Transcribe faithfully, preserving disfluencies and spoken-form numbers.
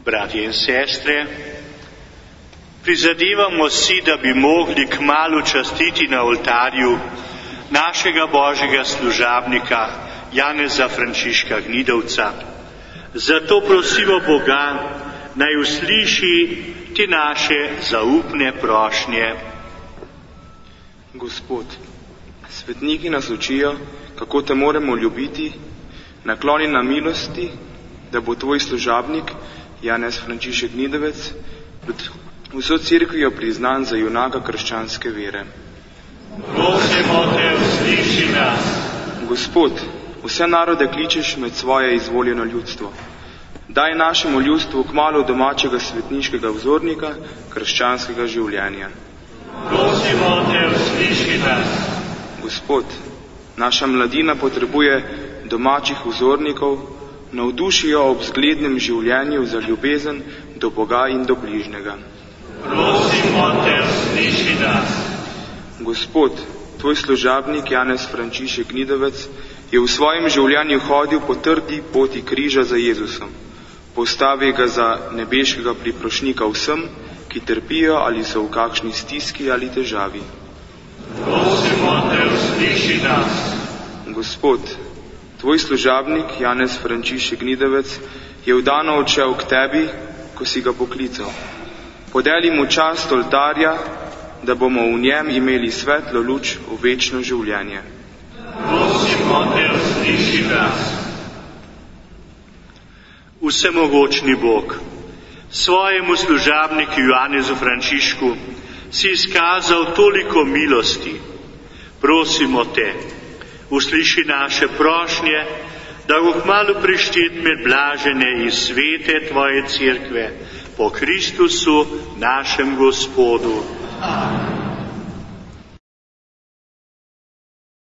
Bratje in sestre, prizadevamo si, da bi mogli kmalu častiti na oltarju našega božjega služabnika Janeza Frančiška Gnidovca. Zato prosimo Boga, naj usliši te naše zaupne prošnje. Gospod, svetniki nas učijo, kako te moramo ljubiti, nakloni na milosti, da bo tvoj služabnik Janez Frančišek Gnidovec vso cerkvijo priznan za junaka krščanske vere. Prosimo te, usliši nas. Gospod, vse narode kličeš med svoje izvoljeno ljudstvo. Daj našemu ljudstvu kmalu domačega svetniškega vzornika krščanskega življenja. Prosimo te, usliši nas. Gospod, naša mladina potrebuje domačih vzornikov, navdušijo ob zglednem življenju za ljubezen do Boga in do bližnjega. Prosimo te, usliši nas. Gospod, tvoj služabnik Janez Frančišek Gnidovec je v svojem življenju hodil po trdi poti križa za Jezusom. Postavi ga za nebeškega priprošnika vsem, ki trpijo ali so v kakšni stiski ali težavi. Prosimo te, usliši nas. Gospod, tvoj služabnik Janez Frančišek Gnidovec je vdano odšel k tebi, ko si ga poklical. Podeli mu čast oltarja, da bomo v njem imeli svetlo luč v večno življenje. Prosimo te, usliši nas. Vsemogočni Bog, svojemu služabniku Janezu Frančišku si izkazal toliko milosti. Prosimo te, usliši naše prošnje, da bo kmalu prištet med blažene in svete tvoje cerkve po Kristusu, našem Gospodu. Amen.